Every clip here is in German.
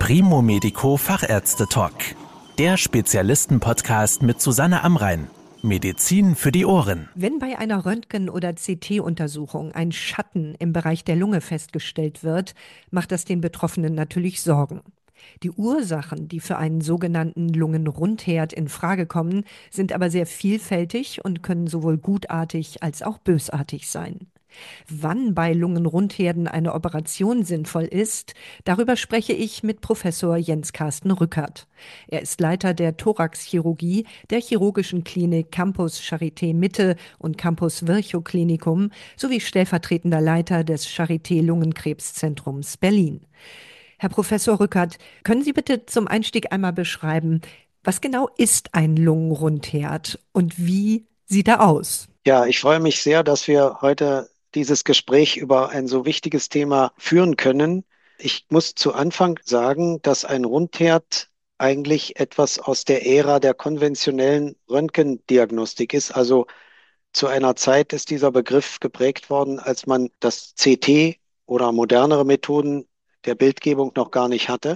Primo Medico Fachärzte-Talk. Der Spezialisten-Podcast mit Susanne Amrein. Medizin für die Ohren. Wenn bei einer Röntgen- oder CT-Untersuchung ein Schatten im Bereich der Lunge festgestellt wird, macht das den Betroffenen natürlich Sorgen. Die Ursachen, die für einen sogenannten Lungenrundherd in Frage kommen, sind aber sehr vielfältig und können sowohl gutartig als auch bösartig sein. Wann bei Lungenrundherden eine Operation sinnvoll ist, darüber spreche ich mit Professor Jens Carsten Rückert. Er ist Leiter der Thoraxchirurgie der chirurgischen Klinik Campus Charité Mitte und Campus Virchow Klinikum sowie stellvertretender Leiter des Charité Lungenkrebszentrums Berlin. Herr Professor Rückert, können Sie bitte zum Einstieg einmal beschreiben, was genau ist ein Lungenrundherd und wie sieht er aus? Ja, ich freue mich sehr, dass wir heute dieses Gespräch über ein so wichtiges Thema führen können. Ich muss zu Anfang sagen, dass ein Rundherd eigentlich etwas aus der Ära der konventionellen Röntgendiagnostik ist. Also zu einer Zeit ist dieser Begriff geprägt worden, als man das CT oder modernere Methoden der Bildgebung noch gar nicht hatte.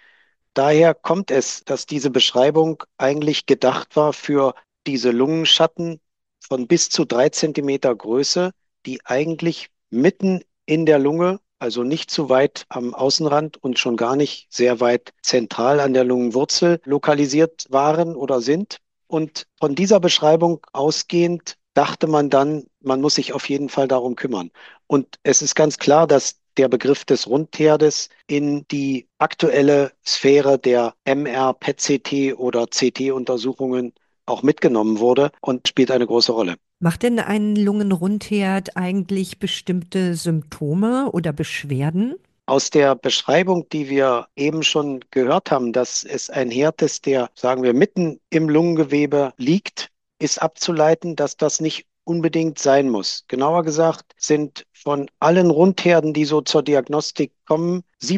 Daher kommt es, dass diese Beschreibung eigentlich gedacht war für diese Lungenschatten von bis zu 3 Zentimeter Größe, die eigentlich mitten in der Lunge, also nicht zu weit am Außenrand und schon gar nicht sehr weit zentral an der Lungenwurzel lokalisiert waren oder sind. Und von dieser Beschreibung ausgehend dachte man dann, man muss sich auf jeden Fall darum kümmern. Und es ist ganz klar, dass der Begriff des Rundherdes in die aktuelle Sphäre der MR, PET-CT oder CT-Untersuchungen auch mitgenommen wurde und spielt eine große Rolle. Macht denn ein Lungenrundherd eigentlich bestimmte Symptome oder Beschwerden? Aus der Beschreibung, die wir eben schon gehört haben, dass es ein Herd ist, der, sagen wir, mitten im Lungengewebe liegt, ist abzuleiten, dass das nicht unbedingt sein muss. Genauer gesagt sind von allen Rundherden, die so zur Diagnostik kommen,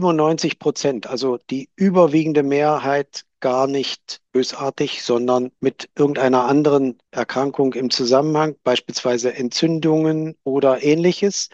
97%, also die überwiegende Mehrheit, gar nicht bösartig, sondern mit irgendeiner anderen Erkrankung im Zusammenhang, beispielsweise Entzündungen oder ähnliches.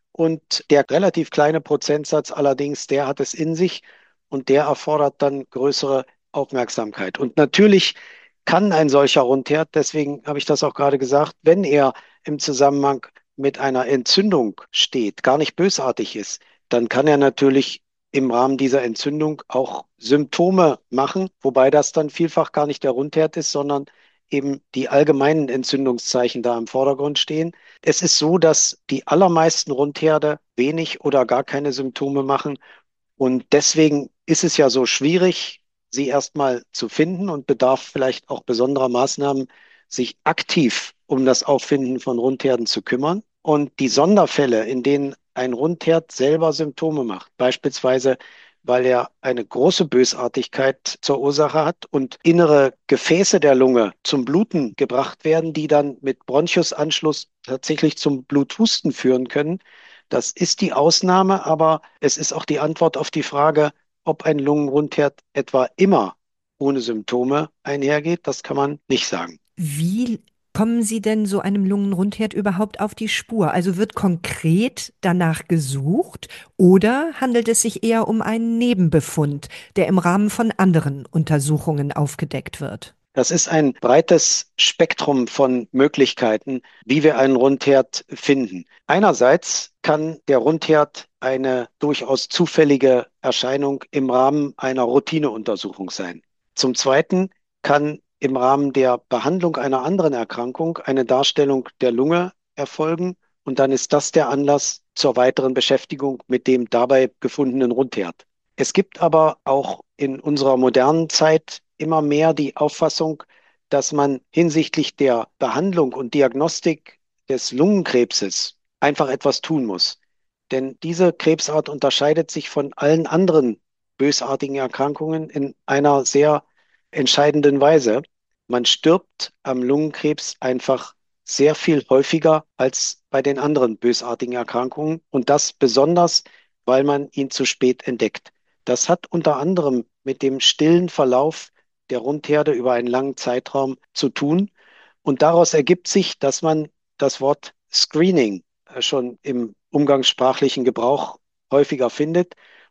Und der relativ kleine Prozentsatz allerdings, der hat es in sich und der erfordert dann größere Aufmerksamkeit. Und natürlich kann ein solcher Rundherd, deswegen habe ich das auch gerade gesagt, wenn er im Zusammenhang mit einer Entzündung steht, gar nicht bösartig ist, dann kann er natürlich im Rahmen dieser Entzündung auch Symptome machen, wobei das dann vielfach gar nicht der Rundherd ist, sondern eben die allgemeinen Entzündungszeichen da im Vordergrund stehen. Es ist so, dass die allermeisten Rundherde wenig oder gar keine Symptome machen und deswegen ist es ja so schwierig, sie erstmal zu finden und bedarf vielleicht auch besonderer Maßnahmen, sich aktiv um das Auffinden von Rundherden zu kümmern. Und die Sonderfälle, in denen ein Rundherd selber Symptome macht, beispielsweise weil er eine große Bösartigkeit zur Ursache hat und innere Gefäße der Lunge zum Bluten gebracht werden, die dann mit Bronchusanschluss tatsächlich zum Bluthusten führen können. Das ist die Ausnahme, aber es ist auch die Antwort auf die Frage, ob ein Lungenrundherd etwa immer ohne Symptome einhergeht. Das kann man nicht sagen. Wie kommen Sie denn so einem Lungenrundherd überhaupt auf die Spur? Also wird konkret danach gesucht oder handelt es sich eher um einen Nebenbefund, der im Rahmen von anderen Untersuchungen aufgedeckt wird? Das ist ein breites Spektrum von Möglichkeiten, wie wir einen Rundherd finden. Einerseits kann der Rundherd eine durchaus zufällige Erscheinung im Rahmen einer Routineuntersuchung sein. Zum Zweiten kann im Rahmen der Behandlung einer anderen Erkrankung eine Darstellung der Lunge erfolgen und dann ist das der Anlass zur weiteren Beschäftigung mit dem dabei gefundenen Rundherd. Es gibt aber auch in unserer modernen Zeit immer mehr die Auffassung, dass man hinsichtlich der Behandlung und Diagnostik des Lungenkrebses einfach etwas tun muss. Denn diese Krebsart unterscheidet sich von allen anderen bösartigen Erkrankungen in einer sehr entscheidenden Weise. Man stirbt am Lungenkrebs einfach sehr viel häufiger als bei den anderen bösartigen Erkrankungen und das besonders, weil man ihn zu spät entdeckt. Das hat unter anderem mit dem stillen Verlauf der Rundherde über einen langen Zeitraum zu tun. Und daraus ergibt sich, dass man das Wort Screening schon im umgangssprachlichen Gebrauch häufiger findet.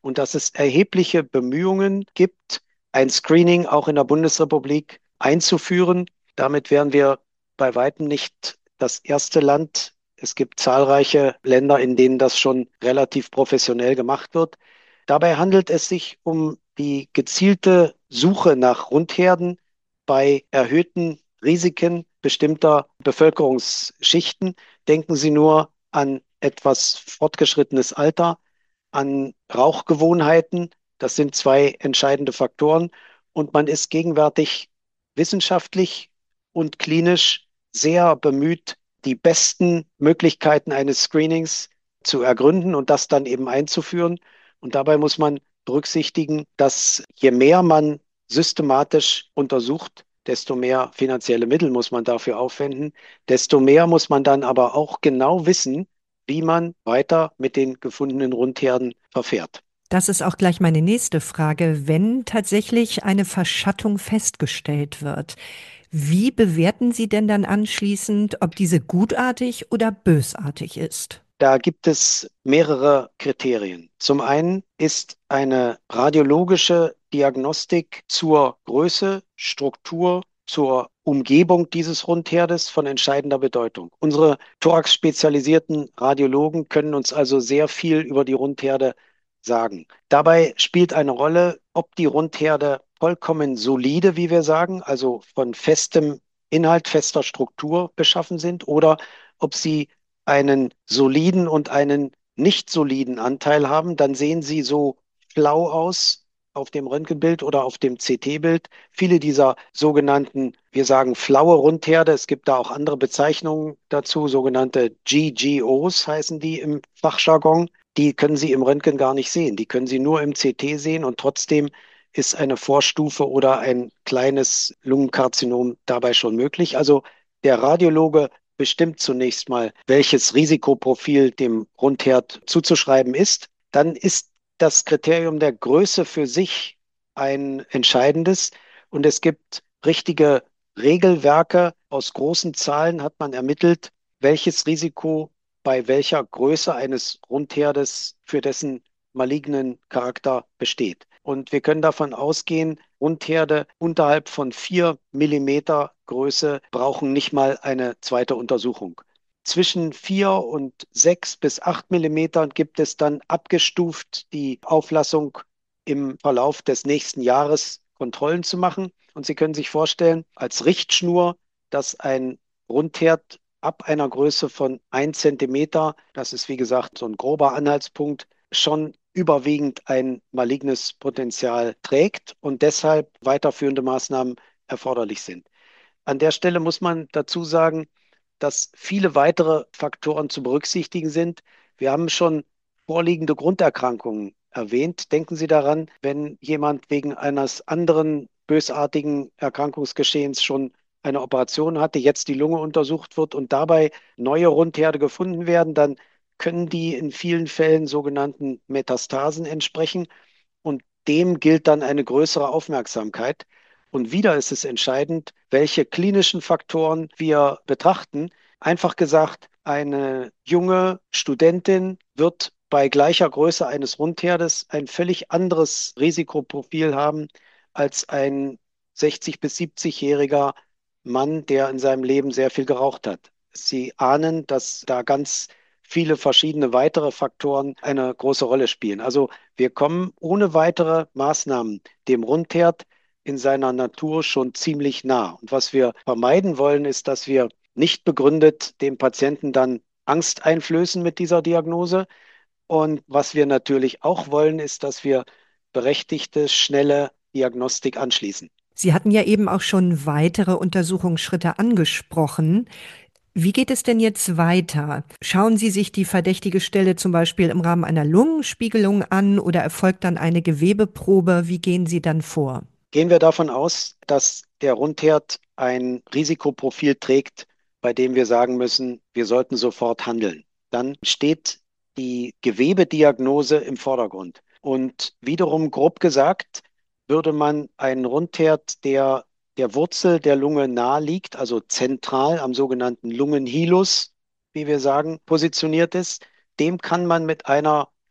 und dass es erhebliche Bemühungen gibt, ein Screening auch in der Bundesrepublik einzuführen. Damit wären wir bei weitem nicht das erste Land. Es gibt zahlreiche Länder, in denen das schon relativ professionell gemacht wird. Dabei handelt es sich um die gezielte Suche nach Rundherden bei erhöhten Risiken bestimmter Bevölkerungsschichten. Denken Sie nur an etwas fortgeschrittenes Alter, an Rauchgewohnheiten. Das sind zwei entscheidende Faktoren. Und man ist gegenwärtig wissenschaftlich und klinisch sehr bemüht, die besten Möglichkeiten eines Screenings zu ergründen und das dann eben einzuführen. Und dabei muss man berücksichtigen, dass je mehr man systematisch untersucht, desto mehr finanzielle Mittel muss man dafür aufwenden, desto mehr muss man dann aber auch genau wissen, wie man weiter mit den gefundenen Rundherden verfährt. Das ist auch gleich meine nächste Frage. Wenn tatsächlich eine Verschattung festgestellt wird, wie bewerten Sie denn dann anschließend, ob diese gutartig oder bösartig ist? Da gibt es mehrere Kriterien. Zum einen ist eine radiologische Diagnostik zur Größe, Struktur, zur Umgebung dieses Rundherdes von entscheidender Bedeutung. Unsere thorax-spezialisierten Radiologen können uns also sehr viel über die Rundherde sagen. Dabei spielt eine Rolle, ob die Rundherde vollkommen solide, wie wir sagen, also von festem Inhalt, fester Struktur beschaffen sind, oder ob sie einen soliden und einen nicht soliden Anteil haben. Dann sehen sie so flau aus auf dem Röntgenbild oder auf dem CT-Bild. Viele dieser sogenannten, wir sagen flaue Rundherde, es gibt da auch andere Bezeichnungen dazu, sogenannte GGOs heißen die im Fachjargon. Die können Sie im Röntgen gar nicht sehen. Die können Sie nur im CT sehen und trotzdem ist eine Vorstufe oder ein kleines Lungenkarzinom dabei schon möglich. Also der Radiologe bestimmt zunächst mal, welches Risikoprofil dem Rundherd zuzuschreiben ist. Dann ist das Kriterium der Größe für sich ein entscheidendes und es gibt richtige Regelwerke. Aus großen Zahlen hat man ermittelt, welches Risiko bei welcher Größe eines Rundherdes für dessen malignen Charakter besteht. Und wir können davon ausgehen, Rundherde unterhalb von 4 mm Größe brauchen nicht mal eine zweite Untersuchung. Zwischen 4 und 6 bis 8 mm gibt es dann abgestuft die Auflassung im Verlauf des nächsten Jahres Kontrollen zu machen. Und Sie können sich vorstellen, als Richtschnur, dass ein Rundherd ab einer Größe von 1 cm, das ist wie gesagt so ein grober Anhaltspunkt, schon überwiegend ein malignes Potenzial trägt und deshalb weiterführende Maßnahmen erforderlich sind. An der Stelle muss man dazu sagen, dass viele weitere Faktoren zu berücksichtigen sind. Wir haben schon vorliegende Grunderkrankungen erwähnt. Denken Sie daran, wenn jemand wegen eines anderen bösartigen Erkrankungsgeschehens schon eine Operation hatte, jetzt die Lunge untersucht wird und dabei neue Rundherde gefunden werden, dann können die in vielen Fällen sogenannten Metastasen entsprechen und dem gilt dann eine größere Aufmerksamkeit. Und wieder ist es entscheidend, welche klinischen Faktoren wir betrachten. Einfach gesagt, eine junge Studentin wird bei gleicher Größe eines Rundherdes ein völlig anderes Risikoprofil haben als ein 60- bis 70-jähriger Mann, der in seinem Leben sehr viel geraucht hat. Sie ahnen, dass da ganz viele verschiedene weitere Faktoren eine große Rolle spielen. Also wir kommen ohne weitere Maßnahmen dem Rundherd in seiner Natur schon ziemlich nah. Und was wir vermeiden wollen, ist, dass wir nicht begründet dem Patienten dann Angst einflößen mit dieser Diagnose. Und was wir natürlich auch wollen, ist, dass wir berechtigte, schnelle Diagnostik anschließen. Sie hatten ja eben auch schon weitere Untersuchungsschritte angesprochen. Wie geht es denn jetzt weiter? Schauen Sie sich die verdächtige Stelle zum Beispiel im Rahmen einer Lungenspiegelung an oder erfolgt dann eine Gewebeprobe? Wie gehen Sie dann vor? Gehen wir davon aus, dass der Rundherd ein Risikoprofil trägt, bei dem wir sagen müssen, wir sollten sofort handeln. Dann steht die Gewebediagnose im Vordergrund. Und wiederum grob gesagt, würde man einen Rundherd, der der Wurzel der Lunge nahe liegt, also zentral am sogenannten Lungenhilus, wie wir sagen, positioniert ist, dem kann man mit einer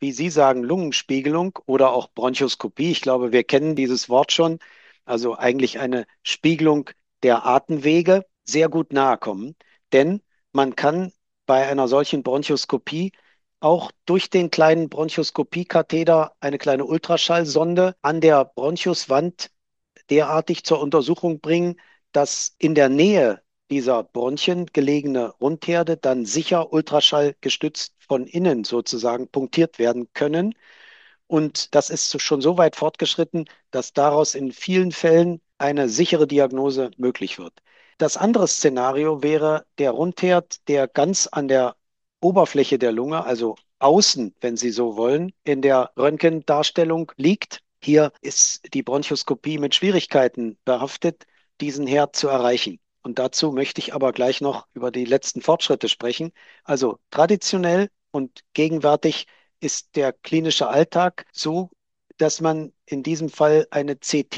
wie Sie sagen, Lungenspiegelung oder auch Bronchoskopie. Ich glaube, wir kennen dieses Wort schon. Also eigentlich eine Spiegelung der Atemwege sehr gut nahe kommen. Denn man kann bei einer solchen Bronchoskopie auch durch den kleinen Bronchoskopiekatheter eine kleine Ultraschallsonde an der Bronchuswand derartig zur Untersuchung bringen, dass in der Nähe dieser Bronchien gelegene Rundherde dann sicher ultraschallgestützt von innen sozusagen punktiert werden können. Und das ist schon so weit fortgeschritten, dass daraus in vielen Fällen eine sichere Diagnose möglich wird. Das andere Szenario wäre der Rundherd, der ganz an der Oberfläche der Lunge, also außen, wenn Sie so wollen, in der Röntgendarstellung liegt. Hier ist die Bronchoskopie mit Schwierigkeiten behaftet, diesen Herd zu erreichen. Und dazu möchte ich aber gleich noch über die letzten Fortschritte sprechen. Also traditionell und gegenwärtig ist der klinische Alltag so, dass man in diesem Fall eine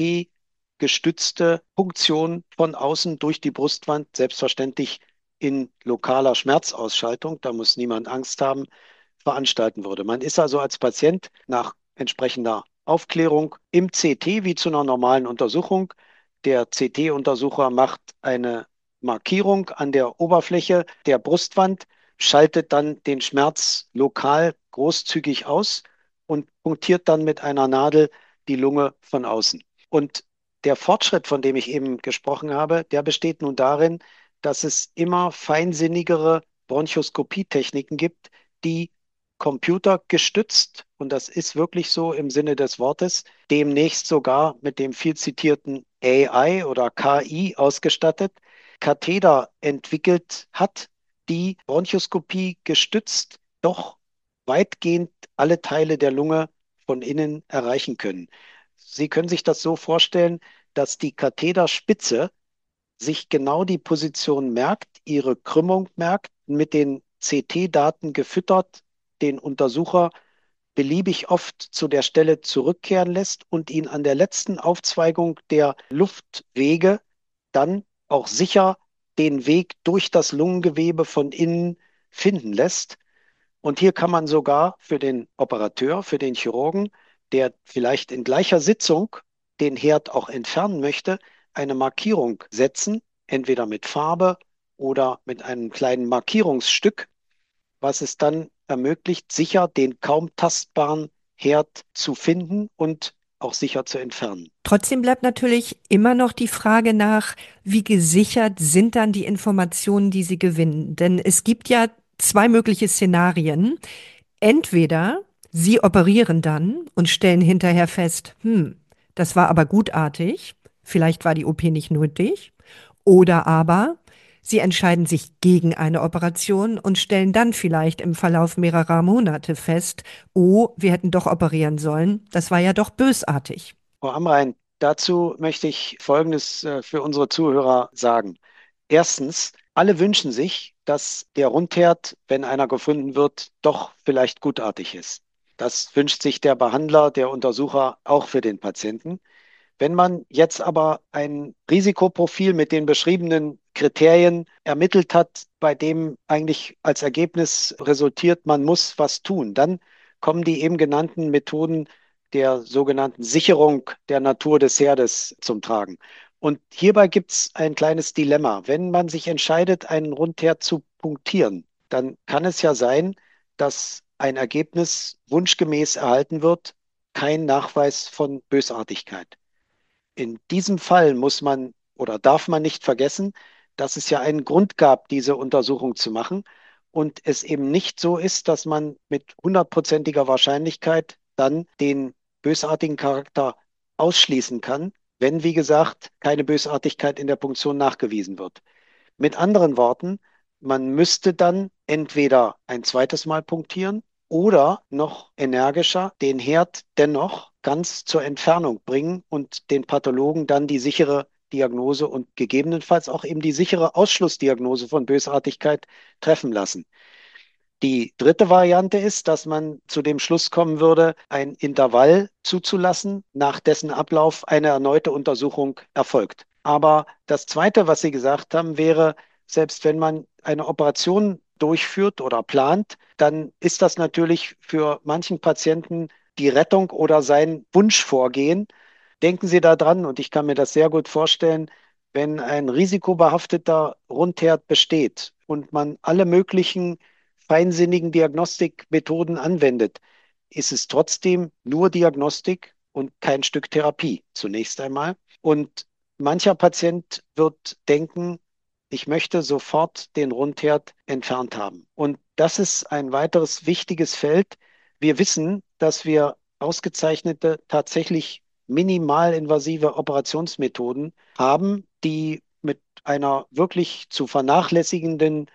CT-gestützte Punktion von außen durch die Brustwand, selbstverständlich in lokaler Schmerzausschaltung, da muss niemand Angst haben, veranstalten würde. Man ist also als Patient nach entsprechender Aufklärung im CT wie zu einer normalen Untersuchung. Der CT-Untersucher macht eine Markierung an der Oberfläche der Brustwand, schaltet dann den Schmerz lokal großzügig aus und punktiert dann mit einer Nadel die Lunge von außen. Und der Fortschritt, von dem ich eben gesprochen habe, der besteht nun darin, dass es immer feinsinnigere Bronchoskopietechniken gibt, die computergestützt, und das ist wirklich so im Sinne des Wortes, demnächst sogar mit dem viel zitierten AI oder KI ausgestattet, Katheter entwickelt hat, die Bronchoskopie gestützt doch weitgehend alle Teile der Lunge von innen erreichen können. Sie können sich das so vorstellen, dass die Katheterspitze sich genau die Position merkt, ihre Krümmung merkt, mit den CT-Daten gefüttert, den Untersucher beliebig oft zu der Stelle zurückkehren lässt und ihn an der letzten Aufzweigung der Luftwege dann auch sicher den Weg durch das Lungengewebe von innen finden lässt. Und hier kann man sogar für den Operateur, für den Chirurgen, der vielleicht in gleicher Sitzung den Herd auch entfernen möchte, eine Markierung setzen, entweder mit Farbe oder mit einem kleinen Markierungsstück, was es dann ermöglicht, sicher den kaum tastbaren Herd zu finden und auch sicher zu entfernen. Trotzdem bleibt natürlich immer noch die Frage nach, wie gesichert sind dann die Informationen, die Sie gewinnen? Denn es gibt ja zwei mögliche Szenarien. Entweder Sie operieren dann und stellen hinterher fest, das war aber gutartig, vielleicht war die OP nicht nötig. Oder aber Sie entscheiden sich gegen eine Operation und stellen dann vielleicht im Verlauf mehrerer Monate fest, oh, wir hätten doch operieren sollen, das war ja doch bösartig. Frau Amrein, dazu möchte ich Folgendes für unsere Zuhörer sagen. Erstens, alle wünschen sich, dass der Rundherd, wenn einer gefunden wird, doch vielleicht gutartig ist. Das wünscht sich der Behandler, der Untersucher auch für den Patienten. Wenn man jetzt aber ein Risikoprofil mit den beschriebenen Kriterien ermittelt hat, bei dem eigentlich als Ergebnis resultiert, man muss was tun, dann kommen die eben genannten Methoden der sogenannten Sicherung der Natur des Herdes zum Tragen. Und hierbei gibt es ein kleines Dilemma. Wenn man sich entscheidet, einen Rundherd zu punktieren, dann kann es ja sein, dass ein Ergebnis wunschgemäß erhalten wird, kein Nachweis von Bösartigkeit. In diesem Fall muss man oder darf man nicht vergessen, dass es ja einen Grund gab, diese Untersuchung zu machen und es eben nicht so ist, dass man mit hundertprozentiger Wahrscheinlichkeit dann den bösartigen Charakter ausschließen kann, wenn, wie gesagt, keine Bösartigkeit in der Punktion nachgewiesen wird. Mit anderen Worten, man müsste dann entweder ein zweites Mal punktieren oder noch energischer den Herd dennoch ganz zur Entfernung bringen und den Pathologen dann die sichere Diagnose und gegebenenfalls auch eben die sichere Ausschlussdiagnose von Bösartigkeit treffen lassen. Die dritte Variante ist, dass man zu dem Schluss kommen würde, ein Intervall zuzulassen, nach dessen Ablauf eine erneute Untersuchung erfolgt. Aber das Zweite, was Sie gesagt haben, wäre, selbst wenn man eine Operation durchführt oder plant, dann ist das natürlich für manchen Patienten die Rettung oder sein Wunschvorgehen. Denken Sie daran, und ich kann mir das sehr gut vorstellen, wenn ein risikobehafteter Rundherd besteht und man alle möglichen feinsinnigen Diagnostikmethoden anwendet, ist es trotzdem nur Diagnostik und kein Stück Therapie zunächst einmal. Und mancher Patient wird denken, ich möchte sofort den Rundherd entfernt haben. Und das ist ein weiteres wichtiges Feld. Wir wissen, dass wir ausgezeichnete, tatsächlich minimalinvasive Operationsmethoden haben, die mit einer wirklich zu vernachlässigenden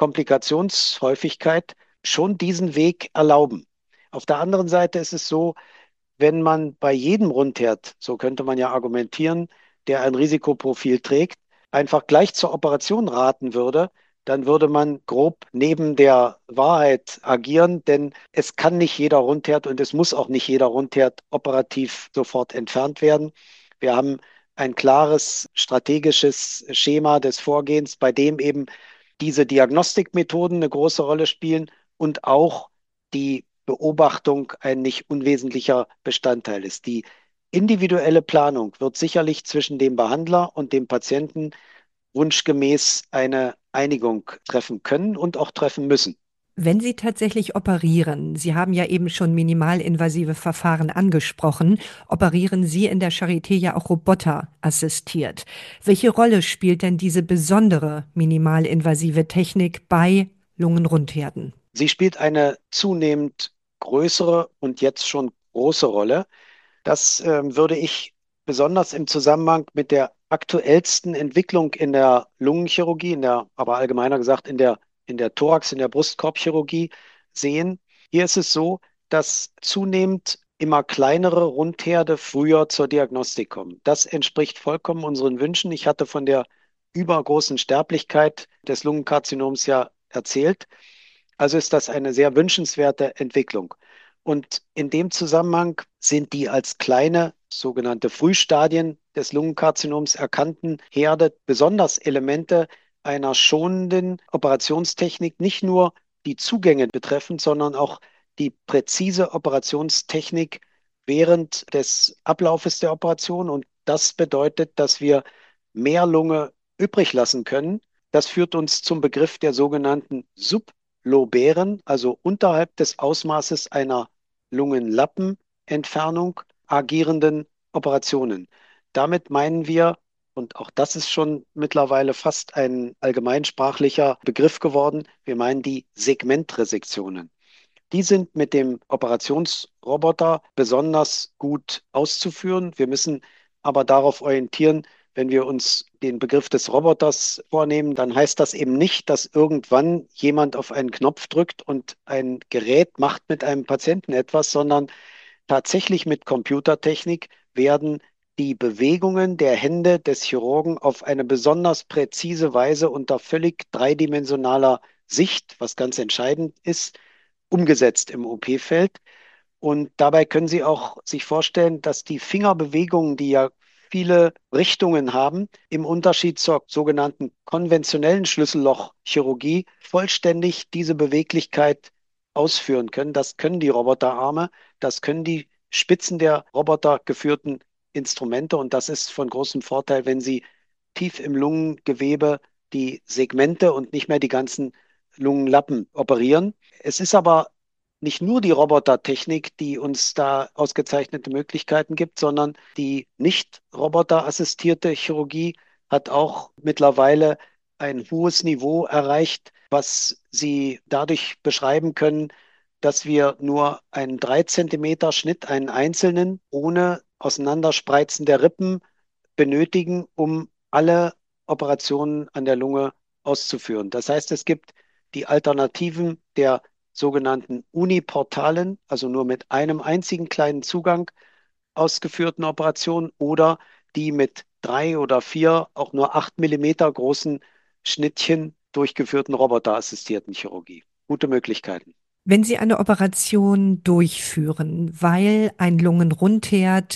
Komplikationshäufigkeit schon diesen Weg erlauben. Auf der anderen Seite ist es so, wenn man bei jedem Rundherd, so könnte man ja argumentieren, der ein Risikoprofil trägt, einfach gleich zur Operation raten würde, dann würde man grob neben der Wahrheit agieren, denn es kann nicht jeder Rundherd und es muss auch nicht jeder Rundherd operativ sofort entfernt werden. Wir haben ein klares strategisches Schema des Vorgehens, bei dem eben diese Diagnostikmethoden eine große Rolle spielen und auch die Beobachtung ein nicht unwesentlicher Bestandteil ist. Die individuelle Planung wird sicherlich zwischen dem Behandler und dem Patienten wunschgemäß eine Einigung treffen können und auch treffen müssen. Wenn Sie tatsächlich operieren, Sie haben ja eben schon minimalinvasive Verfahren angesprochen, operieren Sie in der Charité ja auch roboterassistiert. Welche Rolle spielt denn diese besondere minimalinvasive Technik bei Lungenrundherden? Sie spielt eine zunehmend größere und jetzt schon große Rolle. Das würde ich besonders im Zusammenhang mit der aktuellsten Entwicklung in der Lungenchirurgie, aber allgemeiner gesagt in der Thorax, in der Brustkorbchirurgie sehen. Hier ist es so, dass zunehmend immer kleinere Rundherde früher zur Diagnostik kommen. Das entspricht vollkommen unseren Wünschen. Ich hatte von der übergroßen Sterblichkeit des Lungenkarzinoms ja erzählt. Also ist das eine sehr wünschenswerte Entwicklung. Und in dem Zusammenhang sind die als kleine sogenannte Frühstadien des Lungenkarzinoms erkannten Herde besonders Elemente einer schonenden Operationstechnik, nicht nur die Zugänge betreffend, sondern auch die präzise Operationstechnik während des Ablaufes der Operation. Und das bedeutet, dass wir mehr Lunge übrig lassen können. Das führt uns zum Begriff der sogenannten sublobären, also unterhalb des Ausmaßes einer Lungenlappenentfernung agierenden Operationen. Damit meinen wir, und auch das ist schon mittlerweile fast ein allgemeinsprachlicher Begriff geworden, wir meinen die Segmentresektionen. Die sind mit dem Operationsroboter besonders gut auszuführen. Wir müssen aber darauf orientieren, wenn wir uns den Begriff des Roboters vornehmen, dann heißt das eben nicht, dass irgendwann jemand auf einen Knopf drückt und ein Gerät macht mit einem Patienten etwas, sondern tatsächlich mit Computertechnik werden die Bewegungen der Hände des Chirurgen auf eine besonders präzise Weise unter völlig dreidimensionaler Sicht, was ganz entscheidend ist, umgesetzt im OP-Feld. Und dabei können Sie auch sich vorstellen, dass die Fingerbewegungen, die ja viele Richtungen haben, im Unterschied zur sogenannten konventionellen Schlüssellochchirurgie vollständig diese Beweglichkeit ausführen können. Das können die Roboterarme, das können die Spitzen der robotergeführten Instrumente und das ist von großem Vorteil, wenn Sie tief im Lungengewebe die Segmente und nicht mehr die ganzen Lungenlappen operieren. Es ist aber nicht nur die Robotertechnik, die uns da ausgezeichnete Möglichkeiten gibt, sondern die nicht roboterassistierte Chirurgie hat auch mittlerweile ein hohes Niveau erreicht, was Sie dadurch beschreiben können, dass wir nur einen 3 Zentimeter Schnitt, einen einzelnen, ohne Auseinanderspreizen der Rippen benötigen, um alle Operationen an der Lunge auszuführen. Das heißt, es gibt die Alternativen der sogenannten uniportalen, also nur mit einem einzigen kleinen Zugang ausgeführten Operationen oder die mit 3 oder 4, auch nur 8 Millimeter großen Schnittchen durchgeführten roboterassistierten Chirurgie. Gute Möglichkeiten. Wenn Sie eine Operation durchführen, weil ein Lungenrundherd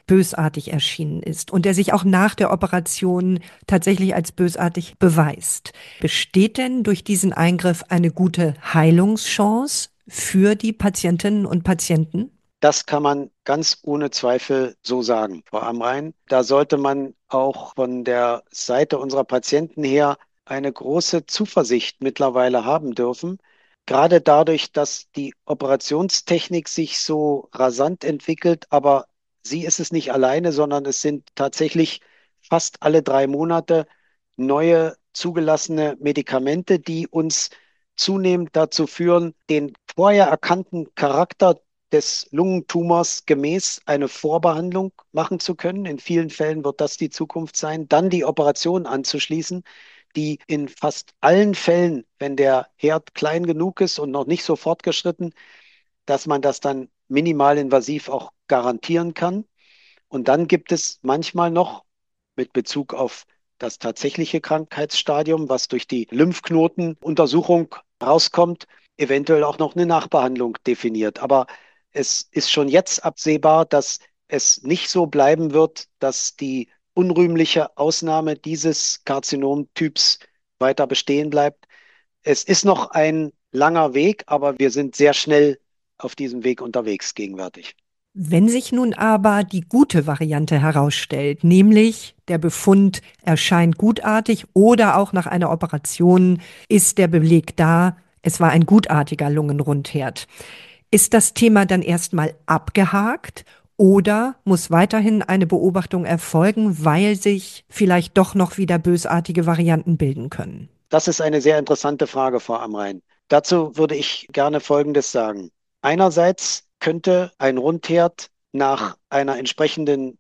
bösartig erschienen ist und der sich auch nach der Operation tatsächlich als bösartig beweist. Besteht denn durch diesen Eingriff eine gute Heilungschance für die Patientinnen und Patienten? Das kann man ganz ohne Zweifel so sagen, Frau Amrein. Da sollte man auch von der Seite unserer Patienten her eine große Zuversicht mittlerweile haben dürfen. Gerade dadurch, dass die Operationstechnik sich so rasant entwickelt, aber sie ist es nicht alleine, sondern es sind tatsächlich fast alle 3 Monate neue zugelassene Medikamente, die uns zunehmend dazu führen, den vorher erkannten Charakter des Lungentumors gemäß eine Vorbehandlung machen zu können. In vielen Fällen wird das die Zukunft sein. Dann die Operation anzuschließen, die in fast allen Fällen, wenn der Herd klein genug ist und noch nicht so fortgeschritten, dass man das dann minimalinvasiv auch garantieren kann. Und dann gibt es manchmal noch mit Bezug auf das tatsächliche Krankheitsstadium, was durch die Lymphknotenuntersuchung rauskommt, eventuell auch noch eine Nachbehandlung definiert. Aber es ist schon jetzt absehbar, dass es nicht so bleiben wird, dass die unrühmliche Ausnahme dieses Karzinomtyps weiter bestehen bleibt. Es ist noch ein langer Weg, aber wir sind sehr schnell auf diesem Weg unterwegs gegenwärtig. Wenn sich nun aber die gute Variante herausstellt, nämlich der Befund erscheint gutartig oder auch nach einer Operation ist der Beleg da, es war ein gutartiger Lungenrundherd, ist das Thema dann erstmal abgehakt oder muss weiterhin eine Beobachtung erfolgen, weil sich vielleicht doch noch wieder bösartige Varianten bilden können? Das ist eine sehr interessante Frage, Frau Amrein. Dazu würde ich gerne Folgendes sagen. Einerseits könnte ein Rundherd nach einer entsprechenden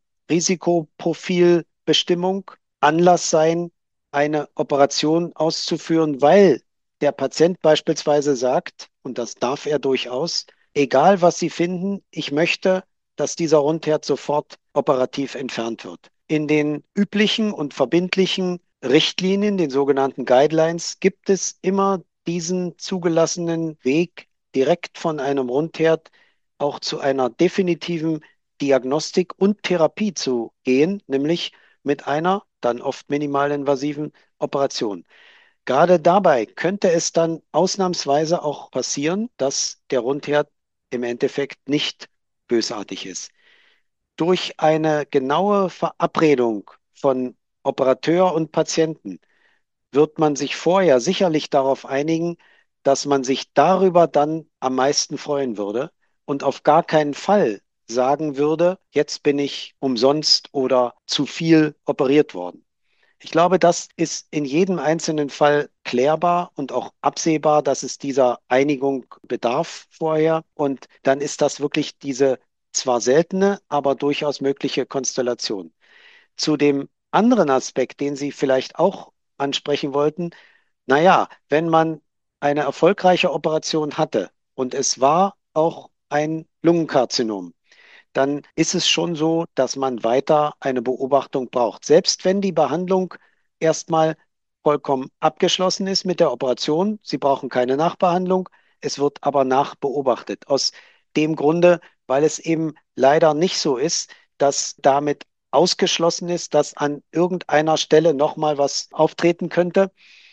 Risikoprofilbestimmung Anlass sein, eine Operation auszuführen, weil der Patient beispielsweise sagt, und das darf er durchaus, egal was Sie finden, ich möchte, dass dieser Rundherd sofort operativ entfernt wird. In den üblichen und verbindlichen Richtlinien, den sogenannten Guidelines, gibt es immer diesen zugelassenen Weg direkt von einem Rundherd auch zu einer definitiven Diagnostik und Therapie zu gehen, nämlich mit einer dann oft minimalinvasiven Operation. Gerade dabei könnte es dann ausnahmsweise auch passieren, dass der Rundherd im Endeffekt nicht bösartig ist. Durch eine genaue Verabredung von Operateur und Patienten wird man sich vorher sicherlich darauf einigen, dass man sich darüber dann am meisten freuen würde und auf gar keinen Fall sagen würde, jetzt bin ich umsonst oder zu viel operiert worden. Ich glaube, das ist in jedem einzelnen Fall klärbar und auch absehbar, dass es dieser Einigung bedarf vorher. Und dann ist das wirklich diese zwar seltene, aber durchaus mögliche Konstellation. Zu dem anderen Aspekt, den Sie vielleicht auch ansprechen wollten, naja, wenn man eine erfolgreiche Operation hatte und es war auch ein Lungenkarzinom, dann ist es schon so, dass man weiter eine Beobachtung braucht. Selbst wenn die Behandlung erstmal vollkommen abgeschlossen ist mit der Operation, Sie brauchen keine Nachbehandlung, es wird aber nachbeobachtet. Aus dem Grunde, weil es eben leider nicht so ist, dass damit ausgeschlossen ist, dass an irgendeiner Stelle nochmal was auftreten könnte.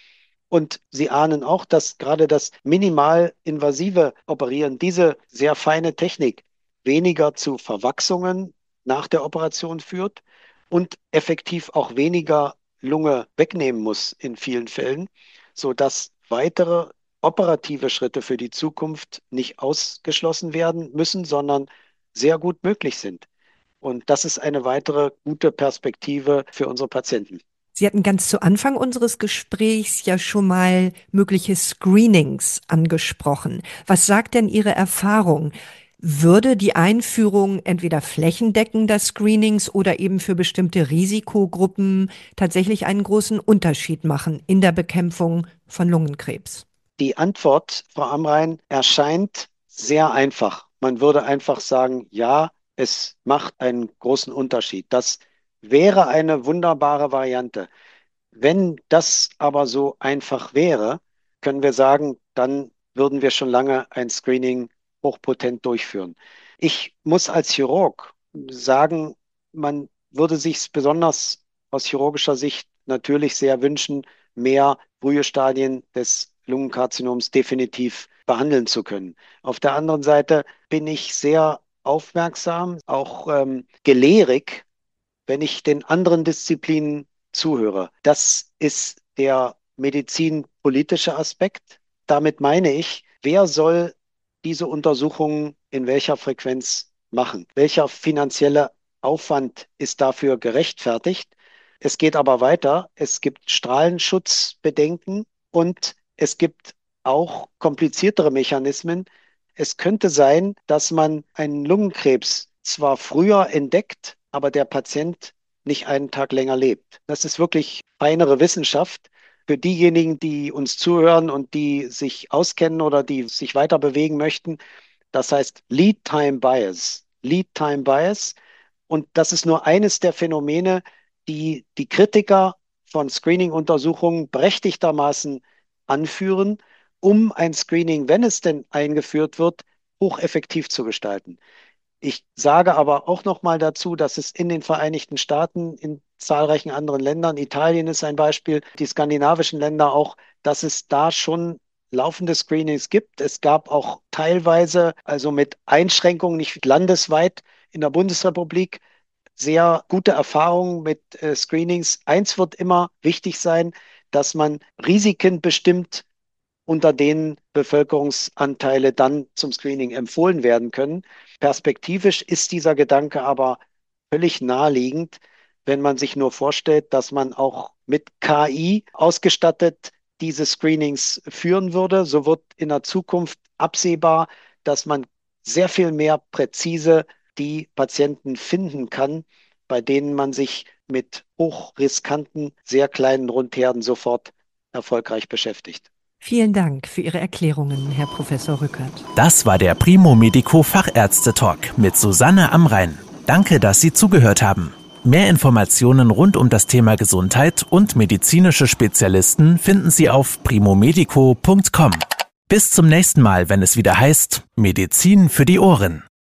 Und Sie ahnen auch, dass gerade das minimal invasive Operieren, diese sehr feine Technik, weniger zu Verwachsungen nach der Operation führt und effektiv auch weniger Lunge wegnehmen muss in vielen Fällen, sodass weitere operative Schritte für die Zukunft nicht ausgeschlossen werden müssen, sondern sehr gut möglich sind. Und das ist eine weitere gute Perspektive für unsere Patienten. Sie hatten ganz zu Anfang unseres Gesprächs ja schon mal mögliche Screenings angesprochen. Was sagt denn Ihre Erfahrung? Würde die Einführung entweder flächendeckender Screenings oder eben für bestimmte Risikogruppen tatsächlich einen großen Unterschied machen in der Bekämpfung von Lungenkrebs? Die Antwort, Frau Amrein, erscheint sehr einfach. Man würde einfach sagen, ja, es macht einen großen Unterschied. Das wäre eine wunderbare Variante. Wenn das aber so einfach wäre, können wir sagen, dann würden wir schon lange ein Screening hochpotent durchführen. Ich muss als Chirurg sagen, Man würde sich besonders aus chirurgischer Sicht natürlich sehr wünschen, mehr frühe Stadien des Lungenkarzinoms definitiv behandeln zu können. Auf der anderen Seite bin ich sehr aufmerksam, auch gelehrig, wenn ich den anderen Disziplinen zuhöre. Das ist der medizinpolitische Aspekt. Damit meine ich, wer soll diese Untersuchungen in welcher Frequenz machen? Welcher finanzielle Aufwand ist dafür gerechtfertigt? Es geht aber weiter. Es gibt Strahlenschutzbedenken und es gibt auch kompliziertere Mechanismen. Es könnte sein, dass man einen Lungenkrebs zwar früher entdeckt, aber der Patient nicht einen Tag länger lebt. Das ist wirklich feinere Wissenschaft. Für diejenigen, die uns zuhören und die sich auskennen oder die sich weiter bewegen möchten, das heißt Lead Time Bias. Lead Time Bias. Und das ist nur eines der Phänomene, die die Kritiker von Screening-Untersuchungen berechtigtermaßen anführen, um ein Screening, wenn es denn eingeführt wird, hocheffektiv zu gestalten. Ich sage aber auch noch mal dazu, dass es in den Vereinigten Staaten, in zahlreichen anderen Ländern, Italien ist ein Beispiel, die skandinavischen Länder auch, dass es da schon laufende Screenings gibt. Es gab auch teilweise, also mit Einschränkungen, nicht landesweit in der Bundesrepublik, sehr gute Erfahrungen mit Screenings. Eins wird immer wichtig sein, dass man Risiken bestimmt, unter denen Bevölkerungsanteile dann zum Screening empfohlen werden können. Perspektivisch ist dieser Gedanke aber völlig naheliegend, wenn man sich nur vorstellt, dass man auch mit KI ausgestattet diese Screenings führen würde. So wird in der Zukunft absehbar, dass man sehr viel mehr präzise die Patienten finden kann, bei denen man sich mit hochriskanten, sehr kleinen Rundherden sofort erfolgreich beschäftigt. Vielen Dank für Ihre Erklärungen, Herr Professor Rückert. Das war der Primo Medico Fachärzte-Talk mit Susanne Amrein. Danke, dass Sie zugehört haben. Mehr Informationen rund um das Thema Gesundheit und medizinische Spezialisten finden Sie auf primomedico.com. Bis zum nächsten Mal, wenn es wieder heißt Medizin für die Ohren.